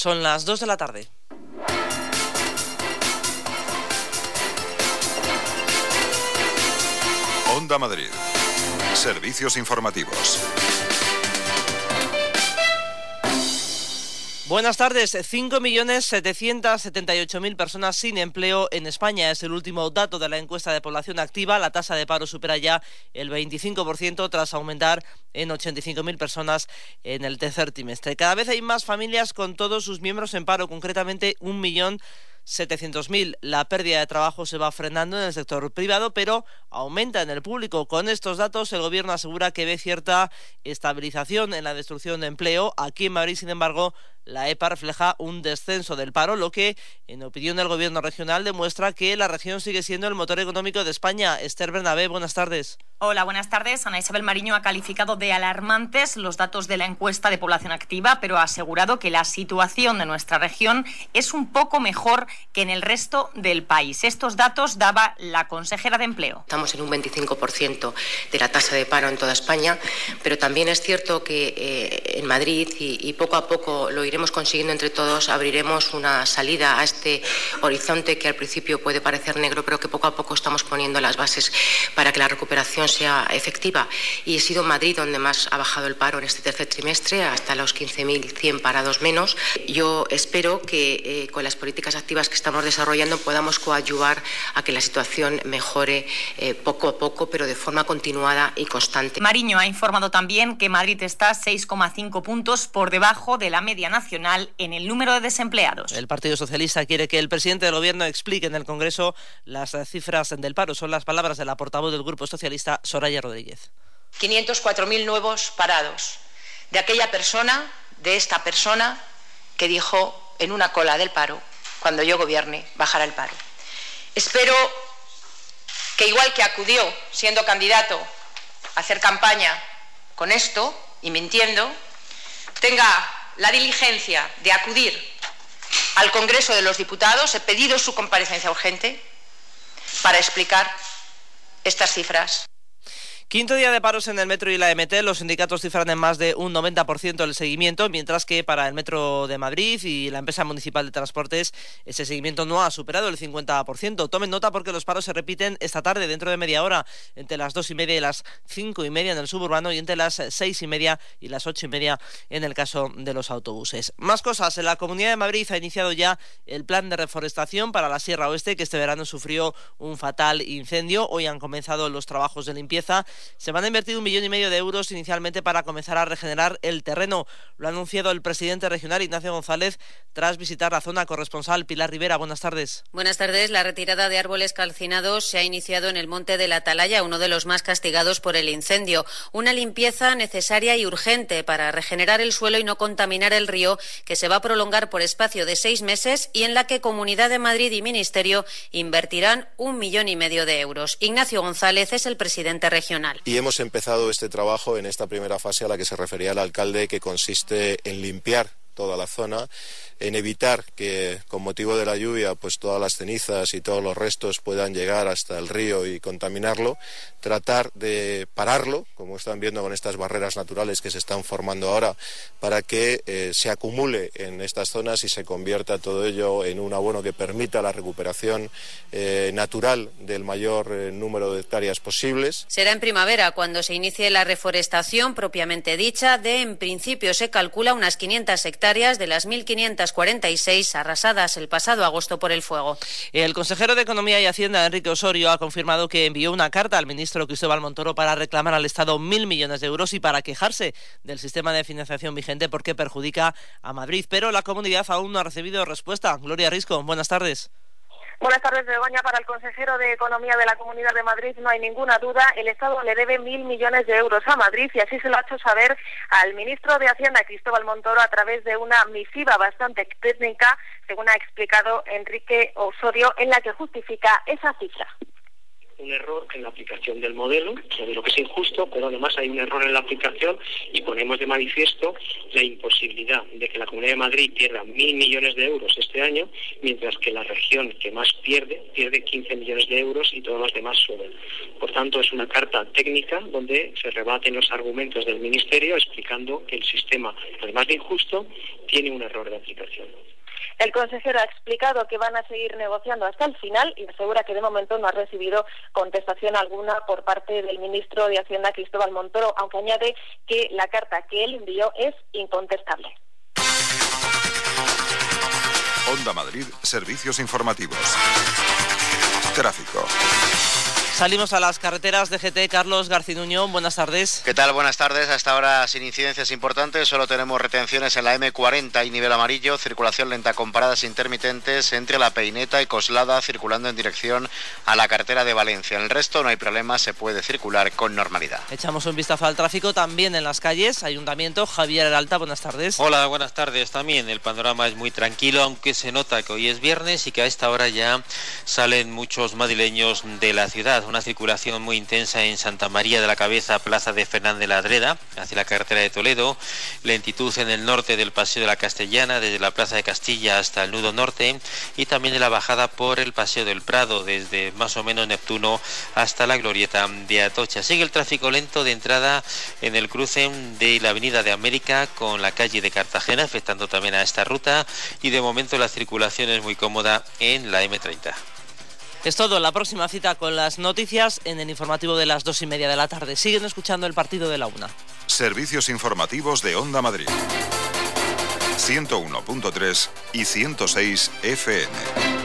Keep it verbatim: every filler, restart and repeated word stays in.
Son las dos de la tarde. Onda Madrid. Servicios informativos. Buenas tardes. cinco millones setecientos setenta y ocho mil personas sin empleo en España. Es el último dato de la encuesta de población activa. La tasa de paro supera ya el veinticinco por ciento tras aumentar en ochenta y cinco mil personas en el tercer trimestre. Cada vez hay más familias con todos sus miembros en paro, concretamente un millón setecientos mil. La pérdida de trabajo se va frenando en el sector privado, pero aumenta en el público. Con estos datos, el Gobierno asegura que ve cierta estabilización en la destrucción de empleo. Aquí en Madrid, sin embargo, la E P A refleja un descenso del paro, lo que, en opinión del Gobierno regional, demuestra que la región sigue siendo el motor económico de España. Esther Bernabé, buenas tardes. Hola, buenas tardes. Ana Isabel Mariño ha calificado de alarmantes los datos de la encuesta de población activa, pero ha asegurado que la situación de nuestra región es un poco mejor que en el resto del país. Estos datos daba la consejera de Empleo. Estamos en un veinticinco por ciento de la tasa de paro en toda España, pero también es cierto que eh, en Madrid, y, y poco a poco lo iremos consiguiendo entre todos, abriremos una salida a este horizonte que al principio puede parecer negro, pero que poco a poco estamos poniendo las bases para que la recuperación sea efectiva. Y ha sido Madrid donde más ha bajado el paro en este tercer trimestre, hasta los quince mil cien parados menos. Yo espero que eh, con las políticas activas que estamos desarrollando podamos coadyuvar a que la situación mejore eh, poco a poco, pero de forma continuada y constante. Mariño ha informado también que Madrid está seis coma cinco puntos por debajo de la media nacional en el número de desempleados. El Partido Socialista quiere que el presidente del Gobierno explique en el Congreso las cifras del paro. Son las palabras de la portavoz del Grupo Socialista, Soraya Rodríguez. quinientos cuatro mil nuevos parados. De aquella persona, de esta persona, que dijo en una cola del paro, cuando yo gobierne, bajará el paro. Espero que, igual que acudió siendo candidato a hacer campaña con esto y mintiendo, tenga la diligencia de acudir al Congreso de los Diputados. He pedido su comparecencia urgente para explicar estas cifras. Quinto día de paros en el metro y la E M T. Los sindicatos cifran en más de un noventa por ciento el seguimiento, mientras que para el Metro de Madrid y la empresa municipal de transportes ese seguimiento no ha superado el cincuenta por ciento. Tomen nota porque los paros se repiten esta tarde, dentro de media hora, entre las dos y media y las cinco y media en el suburbano y entre las seis y media y las ocho y media en el caso de los autobuses. Más cosas. La Comunidad de Madrid ha iniciado ya el plan de reforestación para la Sierra Oeste, que este verano sufrió un fatal incendio. Hoy han comenzado los trabajos de limpieza. Se van a invertir un millón y medio de euros inicialmente para comenzar a regenerar el terreno. Lo ha anunciado el presidente regional, Ignacio González, tras visitar la zona. Corresponsal Pilar Rivera, buenas tardes. Buenas tardes. La retirada de árboles calcinados se ha iniciado en el Monte de la Atalaya, uno de los más castigados por el incendio. Una limpieza necesaria y urgente para regenerar el suelo y no contaminar el río, que se va a prolongar por espacio de seis meses y en la que Comunidad de Madrid y Ministerio invertirán un millón y medio de euros. Ignacio González es el presidente regional. Y hemos empezado este trabajo en esta primera fase a la que se refería el alcalde, que consiste en limpiar toda la zona, en evitar que con motivo de la lluvia pues todas las cenizas y todos los restos puedan llegar hasta el río y contaminarlo, tratar de pararlo, como están viendo con estas barreras naturales que se están formando ahora, para que eh, se acumule en estas zonas y se convierta todo ello en un abono que permita la recuperación eh, natural del mayor eh, número de hectáreas posibles. Será en primavera cuando se inicie la reforestación propiamente dicha. De en principio se calcula unas quinientas hectáreas de las mil quinientas cuarenta y seis arrasadas el pasado agosto por el fuego. El consejero de Economía y Hacienda, Enrique Osorio, ha confirmado que envió una carta al ministro Cristóbal Montoro para reclamar al Estado mil millones de euros y para quejarse del sistema de financiación vigente porque perjudica a Madrid. Pero la comunidad aún no ha recibido respuesta. Gloria Risco, buenas tardes. Buenas tardes, Begoña. Para el consejero de Economía de la Comunidad de Madrid no hay ninguna duda. El Estado le debe mil millones de euros a Madrid y así se lo ha hecho saber al ministro de Hacienda, Cristóbal Montoro, a través de una misiva bastante técnica, según ha explicado Enrique Osorio, en la que justifica esa cifra. un error en la aplicación del modelo, sobre lo que es injusto, pero además hay un error en la aplicación y ponemos de manifiesto la imposibilidad de que la Comunidad de Madrid pierda mil millones de euros este año, mientras que la región que más pierde, pierde quince millones de euros y todos los demás suben. Por tanto, es una carta técnica donde se rebaten los argumentos del Ministerio explicando que el sistema, además de injusto, tiene un error de aplicación. El consejero ha explicado que van a seguir negociando hasta el final y asegura que de momento no ha recibido contestación alguna por parte del ministro de Hacienda, Cristóbal Montoro, aunque añade que la carta que él envió es incontestable. Onda Madrid, servicios informativos. Tráfico. Salimos a las carreteras de G T. Carlos Garcinuño, buenas tardes. ¿Qué tal? Buenas tardes. Hasta ahora sin incidencias importantes, solo tenemos retenciones en la eme cuarenta y nivel amarillo, circulación lenta con paradas intermitentes entre La Peineta y Coslada, circulando en dirección a la carretera de Valencia. En el resto no hay problemas, se puede circular con normalidad. Echamos un vistazo al tráfico también en las calles. Ayuntamiento, Javier Heralta, buenas tardes. Hola, buenas tardes también. El panorama es muy tranquilo, aunque se nota que hoy es viernes y que a esta hora ya salen muchos madrileños de la ciudad. Una circulación muy intensa en Santa María de la Cabeza, Plaza de Fernández Ladreda, hacia la carretera de Toledo. Lentitud en el norte del Paseo de la Castellana, desde la Plaza de Castilla hasta el Nudo Norte, y también en la bajada por el Paseo del Prado, desde más o menos Neptuno hasta la Glorieta de Atocha. Sigue el tráfico lento de entrada en el cruce de la Avenida de América con la calle de Cartagena, afectando también a esta ruta, y de momento la circulación es muy cómoda en la eme treinta. Es todo. La próxima cita con las noticias en el informativo de las dos y media de la tarde. Siguen escuchando el partido de la una. Servicios informativos de Onda Madrid. ciento uno punto tres y ciento seis efe eme.